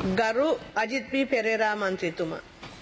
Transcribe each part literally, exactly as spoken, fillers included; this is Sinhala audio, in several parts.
ගරු අජිත් පී පෙරේරා මන්ත්‍රීතුමා.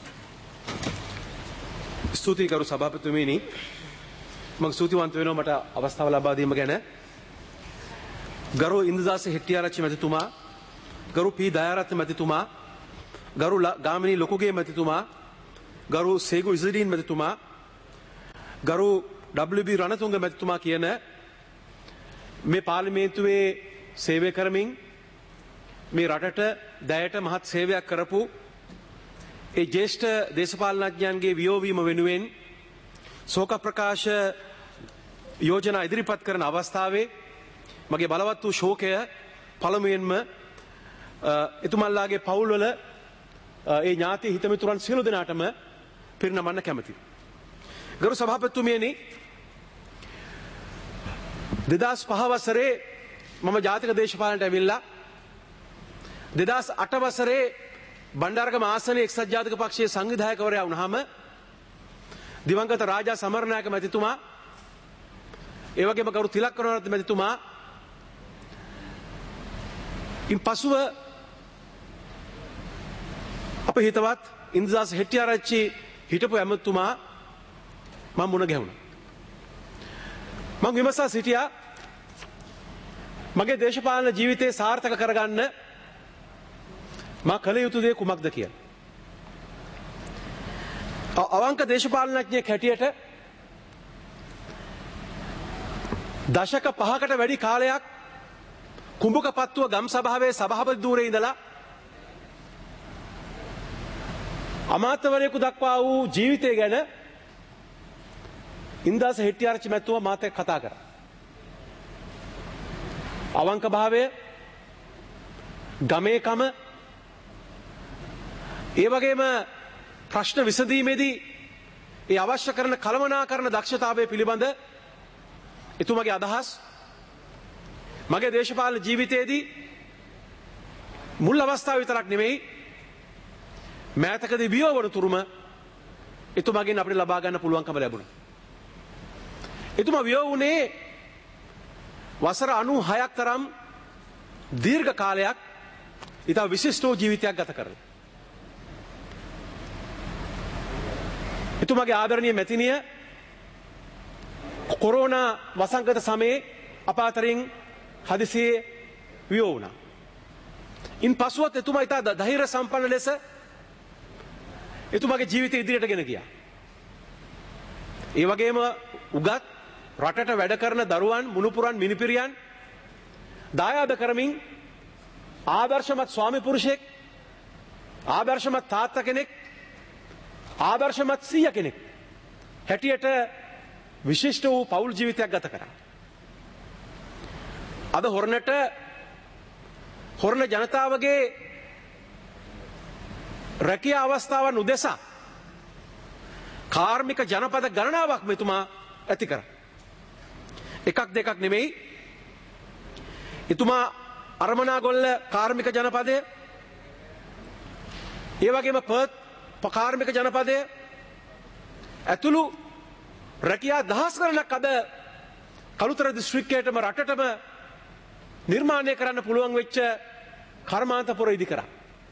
ස්තුතියි ගරු සභාපතිතුමනි. මම ස්තුතිවන්ත වෙනවා මට අවස්ථාව ලබා දීම ගැන. ගරු ඉන්දදාස හෙට්ටිආරච්චි මැතිතුමා, ගරු පී දයාරත්න මැතිතුමා, ගරු ගාමිණී ලොකුගේ මැතිතුමා, ගරු සේගු ඉසඩීන් මැතිතුමා, ගරු ඩබ්ලිව් බී රණතුංග මැතිතුමා කියන මේ පාර්ලිමේන්තුවේ සේවය කරමින් මේ රටට දැයට මහත් සේවයක් කරපු ඒ ජ්‍යෙෂ්ඨ දේශපාලනඥයන්ගේ වියෝවීම වෙනුවෙන් ශෝක ප්‍රකාශ යෝජනා ඉදිරිපත් කරන අවස්ථාවේ මගේ බලවත් වූ ශෝකය පළමුවෙන්ම එතුමන්ලාගේ පවුල්වල ඒ ඥාති හිතමිතුරන් සියලු දෙනාටම පිරිනමන්න කැමැතියි. ගරු සභාපතිතුමියනි, දෙදහස් පහ වසරේ මම ජාතික දේශපාලනයට ඇවිල්ලා දෙදහස් අට වසරේ බණ්ඩාරගම ආසනයේ එක්සත් ජාතික පක්ෂයේ සංවිධායකවරයා වුණාම දිවංගත රාජා සමරනායක මැතිතුමා, ඒ වගේම ගරු තිලක්කරුණාරත්න මැතිතුමා, ඉන් පසුව අප හිතවත් ඉන්දදාස හෙට්ටිආරච්චි හිටපු ඇමතුමා මම මුණ ගැහුණා. මම විමසා සිටියා මගේ දේශපාලන ජීවිතය සාර්ථක කරගන්න මා කළ යුතු දේ කුමක්ද කියලා. අවංක දේශපාලනඥයෙක් හැටියට දශක පහකට වැඩි කාලයක් කුඹුකපත්තුව ගම් සභාවේ සභාපති ධූරයේ ඉඳලා අමාත්‍යවරයෙකු දක්වා වූ ජීවිතය ගැන ඉන්දදාස හෙට්ටිආරච්චි මැතිතුමා මාත් එක්ක කතා කරා. අවංක භාවය, ගමේකම, ඒ වගේම ප්‍රශ්න විසඳීමේදී ඒ අවශ්‍ය කරන කළමනාකරන දක්ෂතාවය පිළිබඳ එතුමාගේ අදහස් මගේ දේශපාලන ජීවිතයේදී මුල් අවස්ථාව විතරක් නෙමෙයි මෑතකදී වියෝ වන තුරුම එතුමාගෙන් අපිට ලබා ගන්න පුළුවන්කම ලැබුණා. එතුමා වියෝ වුණේ වසර අනූහයක් තරම් දීර්ඝ කාලයක් ඉතා විශිෂ්ට ජීවිතයක් ගත කරලා. එතුමාගේ ආදරණීය මැතිණිය කොරෝනා වසංගත සමයේ අප අතරින් හදිසියේ වියෝ වුණා. ඉන් පසුවත් එතුමා ඉතා ධෛර්ය සම්පන්න ලෙස එතුමාගේ ජීවිතය ඉදිරියට ගෙන ගියා. ඒ වගේම උගත් රටට වැඩ කරන දරුවන්, මුණුපුරන්, මිනිපිරියන් දායාද කරමින් ආදර්ශමත් ස්වාමි පුරුෂයෙක්, ආදර්ශමත් තාත්තා කෙනෙක්, ආදර්ශමත් සීයා කෙනෙක් හැටියට විශිෂ්ට වූ පෞල් ජීවිතයක් ගත කරා. අද හොරණට හොරණ ජනතාවගේ රැකියා අවස්ථාවන් උදෙසා කාර්මික ජනපද ගණනාවක් මෙතුමා ඇති කරා. එකක් දෙකක් නෙමෙයි. එතුමා අරමනාගොල්ල කාර්මික ජනපදය, ඒ වගේම පර්ත් කාර්මික ජනපදය ඇතුළු රැකියා දහස් ගණනක් අද කළුතර දිස්ත්‍රික්කයටම රටටම නිර්මාණය කරන්න පුළුවන් වෙච්ච කර්මාන්තපුර ඉදි කරා.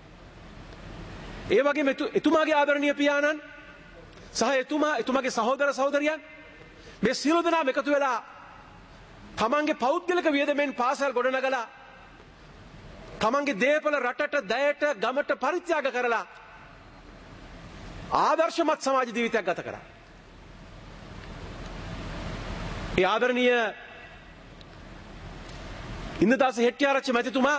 ඒ වගේම එතුමාගේ ආදරණීය පියාණන් සහ එතුමා එතුමාගේ සහෝදර සහෝදරියන් මේ සියලු දෙනාම එකතු වෙලා තමන්ගේ පෞද්ගලික වියදමෙන් පාසල් ගොඩනගලා තමන්ගේ දේපල රටට, දයට, ගමට පරිත්‍යාග කරලා ආදර්ශමත් සමාජ ජීවිතයක් ගත කරා. ඒ ආදරණීය ඉන්දදාස හෙට්ටිආරච්චි මැතිතුමා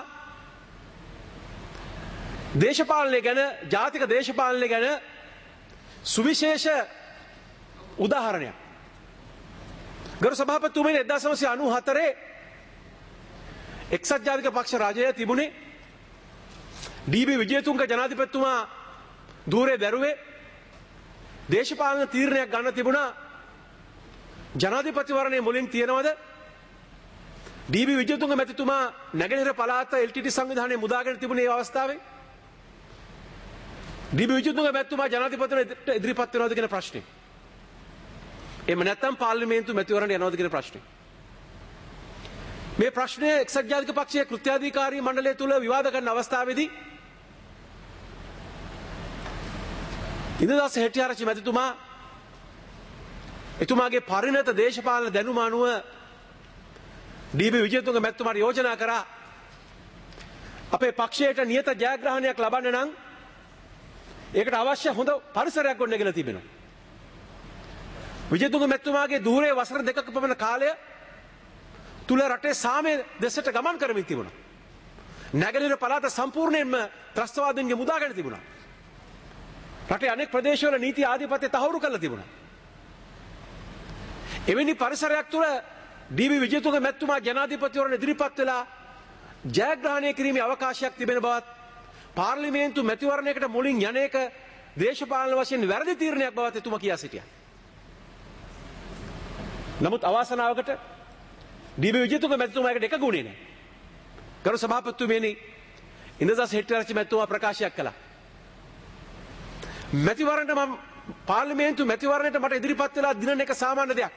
දේශපාලනය ගැන, ජාතික දේශපාලනය ගැන සුවිශේෂ උදාහරණයක්. ගරු සභාපතිතුමනි, එක්දාස් නවසිය අනූහතරේ එක්සත් ජාතික පක්ෂ රජය තිබුණේ ඩී.බී. විජේතුංග ජනාධිපතිතුමා ධූරේ දැරුවේ දේශපාලන තීරණයක් ගන්න තිබුණා. ජනාධිපතිවරණය මුලින් තියෙනවද? ඩී.බී. විජේතුංග මැතිතුමා නැගෙනහිර පළාත එල් ටී ටී සංවිධානයේ මුදාගෙන තිබුණේ ඒ අවස්ථාවේ. ඩී.බී. විජේතුංග මැතිතුමා ජනාධිපතිවරණයට ඉදිරිපත් වෙනවද කියන ප්‍රශ්නේ. එහෙම නැත්නම් පාර්ලිමේන්තු මැතිවරණයට යනවද කියන ප්‍රශ්නේ. මේ ප්‍රශ්නය එක්සත් ජාතික පක්ෂයේ කෘත්‍යාධිකාරී මණ්ඩලය තුල විවාද කරන අවස්ථාවේදී ඉන්දදාස හෙට්ටිආරච්චි මැතිතුමා එතුමාගේ පරිණත දේශපාලන දැනුම අනුව ඩී.බී. විජේතුංග මැතිතුමාට යෝජනා කරා අපේ පක්ෂයට නියත ජයග්‍රහණයක් ලබන්න නම් ඒකට අවශ්‍ය හොඳ පරිසරයක් ගොඩනැගිලා තිබෙනවා. විජේතුංග මැතිතුමාගේ ධූරයේ වසර දෙකක පමණ කාලය තුල රටේ සාමය දෙසට ගමන් කරමින් තිබුණා. නැගෙනහිර පළාත සම්පූර්ණයෙන්ම ත්‍රස්තවාදීන්ගේ මුදාගෙන තිබුණා. රටේ අනෙක් ප්‍රදේශවල නීති ආධිපත්‍ය තහවුරු කරලා තිබුණා. එවැනි පරිසරයක් තුළ ඩී.බී. විජේතුංග මැතිතුමා ජනාධිපතිවරණ ඉදිරිපත් වෙලා ජයග්‍රහණය කිරීමේ අවකාශයක් තිබෙන බවත් පාර්ලිමේන්තු මැතිවරණයකට මුලින් යන එක දේශපාලන වශයෙන් වැරදි තීරණයක් බවත් එතුමා කියා සිටියා. නමුත් අවාසනාවකට ඩී.බී. විජේතුංග මැතිතුමාට එක ගුණේ නැහැ. ගරු සභාපතිතුමනි, ඉන්දදාස හෙට්ටිආරච්චි මැතිතුමා ප්‍රකාශයක් කළා. මැතිවරණයට මම පාර්ලිමේන්තු මැතිවරණයට මට ඉදිරිපත් වෙලා දිනන එක සාමාන්‍ය දෙයක්.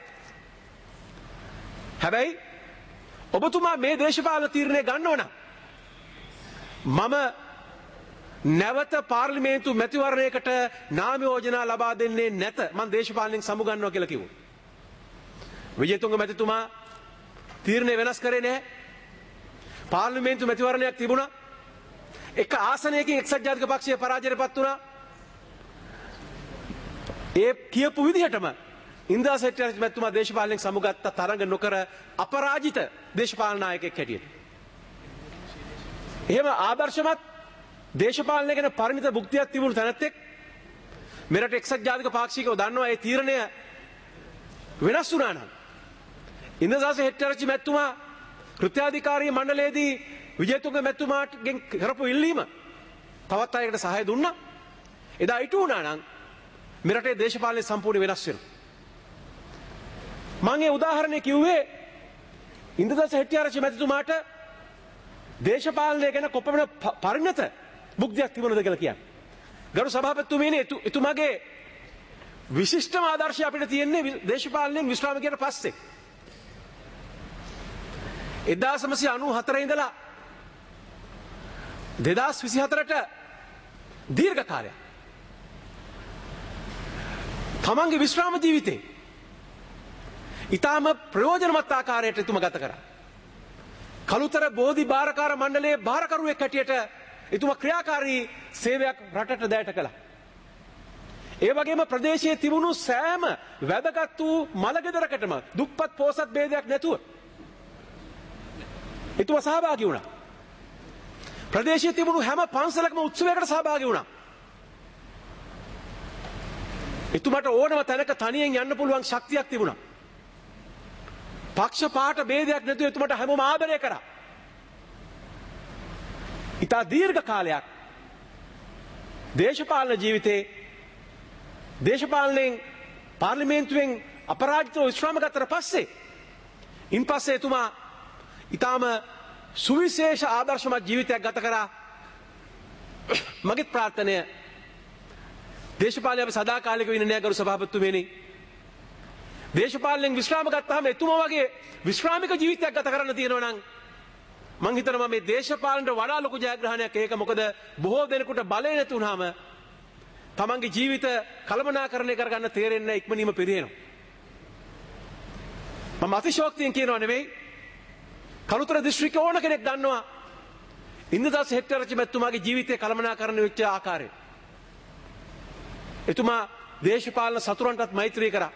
හැබැයි ඔබතුමා මේ දේශපාලන තීරණය ගන්නව නම් මම නැවත පාර්ලිමේන්තු මැතිවරණයකට නාම යෝජනා ලබා දෙන්නේ නැත. මම දේශපාලනයෙන් සමුගන්නවා කියලා කිව්වා. විජේතුංග මැතිතුමා තීරණය වෙනස් කරේ නැහැ. පාර්ලිමේන්තු මැතිවරණයක් තිබුණා. එක ආසනයකින් එක්සත් ජාතික පක්ෂය පරාජයටපත් වුණා. ඒ කියපු විදිහටම ඉන්දදාස හෙට්ටිආරච්චි මැතිතුමා දේශපාලනයෙන් සමුගත්ත තරඟ නොකර අපරාජිත දේශපාලන නායකයෙක් හැටියට. එහෙම ආදර්ශමත් දේශපාලනය ගැන පරිණත භුක්තියක් තිබුණු තැනැත්තෙක් මෙරට එක්සත් ජාතික පාක්ෂිකව දන්නවා ඒ තීරණය වෙනස් වුණා නම් ඉන්දදාස හෙට්ටිආරච්චි මැතිතුමා කෘත්‍යාධිකාරී මණ්ඩලයේදී විජේතුංග මැතිතුමාගෙන් කරපු ඉල්ලීම තවත් අයකට සහාය දුන්නා. එදා ඉටු වුණා නම් මෙරටේ දේශපාලනය සම්පූර්ණ වෙනස් වෙනවා. මම ඒ උදාහරණය කිව්වේ ඉන්දදාස හෙට්ටිආරච්චි මැතිතුමාට දේශපාලනය ගැන කොපමණ පරිණත බුද්ධියක් තිබුණද කියලා කියන්නේ. ගරු සභාපතිතුමනි, එතුමාගේ විශිෂ්ටම ආදර්ශය අපිට තියෙන්නේ දේශපාලනයෙන් විශ්‍රාම ගියට පස්සේ. එක්දාස් නවසිය අනූහතර ඉඳලා දෙදාස් විසිහතරට දීර්ඝ කාලයක් තමන්ගේ විශ්‍රාම ජීවිතේ ඊටම ප්‍රයෝජනවත් ආකාරයට එතුමා ගත කරා. කළුතර බෝධි භාරකාර මණ්ඩලයේ භාරකරුවෙක් හැටියට එතුමා ක්‍රියාකාරී සේවයක් රටට දැයට කළා. ඒ වගේම ප්‍රදේශයේ තිබුණු සෑම වැදගත් වූ මළගෙදරකටම දුප්පත් පෝසත් ભેදයක් නැතුව එතුමා සහභාගී වුණා. ප්‍රදේශයේ තිබුණු හැම පන්සලකම උත්සවයකට සහභාගී වුණා. එතුමාට ඕනම තැනක තනියෙන් යන්න පුළුවන් ශක්තියක් තිබුණා. පක්ෂපාත ભેදයක් නැතුව එතුමාට හැමෝම ආදරය කරා. ඉතා දීර්ඝ කාලයක් දේශපාලන ජීවිතේ දේශපාලනයෙන් පාර්ලිමේන්තුවෙන් අපරාජිතව විශ්‍රාම ගත්තට පස්සේ ඉන්පස්සේ එතුමා ඊටාම සුවිශේෂ ආදර්ශමත් ජීවිතයක් ගත කරා. මගේ ප්‍රාර්ථනය දේශපාලනය අපි සදාකාලික වෙන්නේ නැහැ ගරු සභාපතිතුමනි. දේශපාලනයෙන් විශ්‍රාම ගත්තාම එතුමා වගේ විශ්‍රාමික ජීවිතයක් ගත කරන්න තියෙනවා නම් මං හිතනවා මේ දේශපාලනට වඩා ලොකු ජයග්‍රහණයක් ඒක. මොකද බොහෝ දෙනෙකුට බලය නැති වුනහම තමන්ගේ ජීවිත කළමනාකරණය කරගන්න තේරෙන්නේ නැහැ, ඉක්මනින්ම පිරිනවනවා. මම අතිශෝක්තියෙන් කියනවා නෙවෙයි, කළුතර දිස්ත්‍රික්කයේ ඕන කෙනෙක් දන්නවා ඉන්දදාස හෙට්ටිආරච්චි මැතිතුමාගේ ජීවිතය කළමනාකරණය වෙච්ච ආකාරය. එතුමා දේශපාලන සතුරන්ටත් මෛත්‍රී කරා.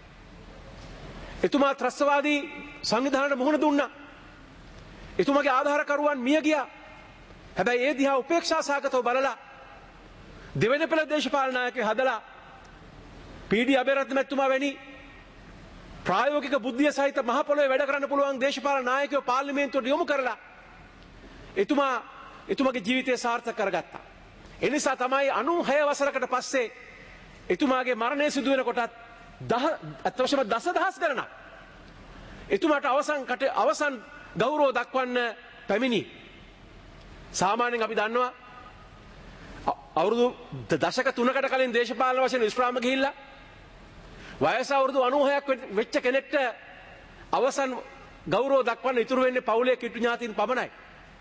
එතුමා ත්‍රස්තවාදී සංවිධානයට මුහුණ දුන්නා. එතුමාගේ ආධාරකරුවන් මිය ගියා. හැබැයි ඒ දිහා උපේක්ෂා සහගතව බලලා දෙවෙනි පෙළ දේශපාලන නායකයෝ හදලා පී.ඩී. අබේරත්න මැතිතුමා වැනි ප්‍රායෝගික බුද්ධිය සහිත මහ පොළොවේ වැඩ කරන්න පුළුවන් දේශපාලන නායකයෝ පාර්ලිමේන්තුවට යොමු කරලා එතුමා එතුමාගේ ජීවිතය සාර්ථක කරගත්තා. ඒ නිසා තමයි අනූහය වසරකට පස්සේ එතුමාගේ මරණය සිදු වෙන කොටත් අත්වශම දසදහස් ගණනක් එතුමාට අවසන් කට අවසන් ගෞරව දක්වන්න පැමිණි. සාමාන්‍යයෙන් අපි දන්නවා අවුරුදු දශක තුනකට කලින් දේශපාලන වශයෙන් විශ්‍රාම ගිහිල්ලා වයස අවුරුදු අනූහයක් වෙච්ච කෙනෙක්ට අවසන් ගෞරව දක්වන්න ඉතුරු වෙන්නේ පවුලේ කිට්ටු ඥාතීන් පමණයි.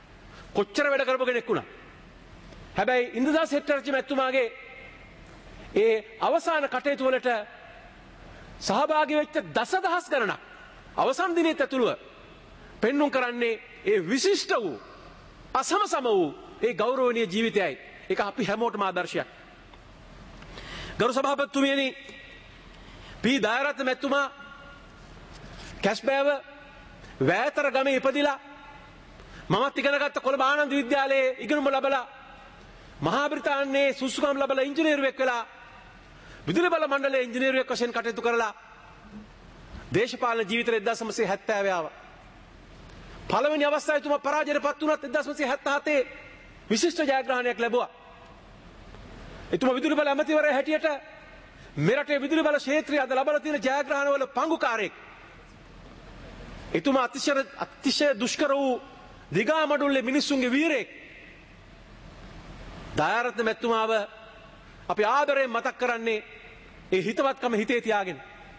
කොච්චර වැඩ කරපු කෙනෙක් වුණා. හැබැයි ඉන්දදාස හෙට්ටිආරච්චි මැතිතුමාගේ ඒ අවසාන කටයුතු වලට සහභාගී වෙච්ච දසදහස් ගණනක් අවසන් දිනෙත් ඇතුළුව පෙන්눔 කරන්නේ ඒ විශිෂ්ට වූ අසමසම වූ ඒ ගෞරවනීය ජීවිතයයි. ඒක අපි හැමෝටම ආදර්ශයක්. ගරු සභාපතිතුමියනි, පී දායරත්න මැතිතුමා කැස්බෑව වෑතර ගමේ ඉපදිලා මමත් ඉගෙන ගත්ත කොළඹ ආනන්ද විද්‍යාලයේ ඉගෙනුම ලැබලා මහා බ්‍රිතාන්‍යයේ සුසුකම් ලැබලා ඉංජිනේරුවෙක් වෙලා විදුලි බල මණ්ඩලයේ ඉංජිනේරුවෙක් වශයෙන් කටයුතු කරලා දේශපාලන ජීවිතය එක්දහස් නවසිය හැත්තෑව ආවා. පළවෙනි අවස්ථාවේ එතුමා පරාජයටපත් වුණත් එක්දහස් නවසිය හැත්තෑහතේ විශිෂ්ට ජයග්‍රහණයක් ලැබුවා. එතුමා විදුලි බල ඇමතිවරයා හැටියට මෙරටේ විදුලි බල ක්ෂේත්‍රයේ අද ලබලා තියෙන ජයග්‍රහණවල පංගුකාරයෙක්. එතුමා අතිශය අතිශය දුෂ්කර වූ දිගාමඩුල්ලේ මිනිස්සුන්ගේ වීරයෙක්. දායරත්න මැතිතුමාව අපි ආදරයෙන් මතක් කරන්නේ ඒ හිතවත්කම හිතේ තියාගෙන.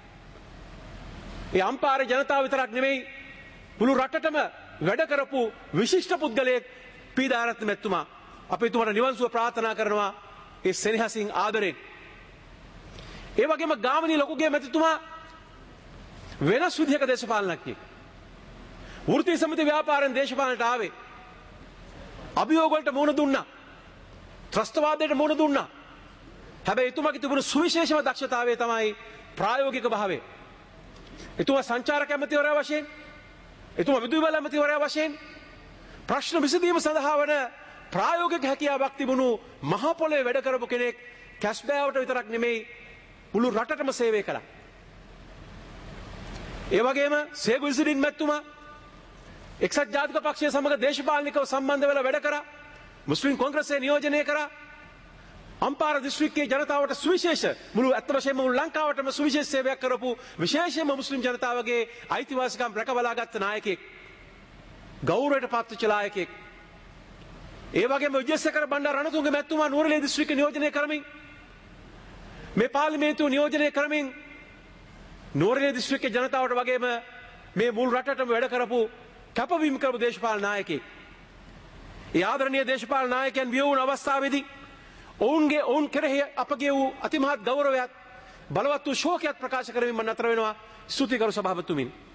ඒ අම්පාරේ ජනතාව විතරක් නෙමෙයි මුළු රටටම වැඩ කරපු විශිෂ්ට පුද්ගලයෙක් පී දායරත්න මැතිතුමා. අපි එතුමාට නිවන් සුව ප්‍රාර්ථනා කරනවා ඒ සෙනෙහසින් ආදරයෙන්. ඒ වගේම ගාමිණී ලොකුගේ මැතිතුමා වෙනස් විදිහක දේශපාලනඥයෙක්. වෘත්තීය සමිති ව්‍යාපාරෙන් දේශපාලනයට ආවේ. අභියෝග වලට මුහුණ දුන්නා. ත්‍රස්තවාදයට මුහුණ දුන්නා. හැබැයි එතුමාගේ තිබුණු සුවිශේෂම දක්ෂතාවය තමයි ප්‍රායෝගික භාවය. එතුමා සංචාරක ඇමතිවරයා වශයෙන්, එතුමා විදුලි බල ඇමතිවරයා වශයෙන් ප්‍රශ්න විසඳීම සඳහා වන ප්‍රායෝගික හැකියාවක් තිබුණු මහ පොළේ වැඩ කරපු කෙනෙක් කැස්බෑවට විතරක් නෙමෙයි මුළු රටටම සේවය කළා. ඒ වගේම සේගු ඉසිරින් මැතිතුමා එක්සත් ජාතික පක්ෂය සමග දේශපාලනිකව සම්බන්ධ වෙලා වැඩ කරා. මුස්ලිම් කොංග්‍රසයේ නියෝජනය කරා. අම්පාර දිස්ත්‍රික්කයේ ජනතාවට සුවිශේෂ මුළු අත් වශයෙන්ම මුළු ලංකාවටම සුවිශේෂ සේවයක් කරපු විශේෂයෙන්ම මුස්ලිම් ජනතාවගේ අයිතිවාසිකම් රැකබලාගත් නායකයෙක්. ගෞරවයට පත්වෙච්ච නායකයෙක්. ඒ වගේම විජේසේකර බණ්ඩාර රණතුංග මැතිතුමා නුවරඑළිය දිස්ත්‍රික්ක නියෝජනය කරමින් මේ පාර්ලිමේන්තුව නියෝජනය කරමින් නුවරඑළිය දිස්ත්‍රික්කයේ ජනතාවට වගේම මේ මුළු රටටම වැඩ කරපු කැපවීම කරපු දේශපාලන නායකයෙක්. ඒ ආදරණීය දේශපාලන නායකයන් බිය වුණු අවස්ථාවේදී ඔවුන්ගේ ඔවුන් කෙරෙහි අපගේ වූ අතිමහත් ගෞරවයක් බලවත් වූ ශෝකයක් ප්‍රකාශ කරමින් මම නතර වෙනවා. ස්තුතියි ගරු සභාපතිතුමිනි.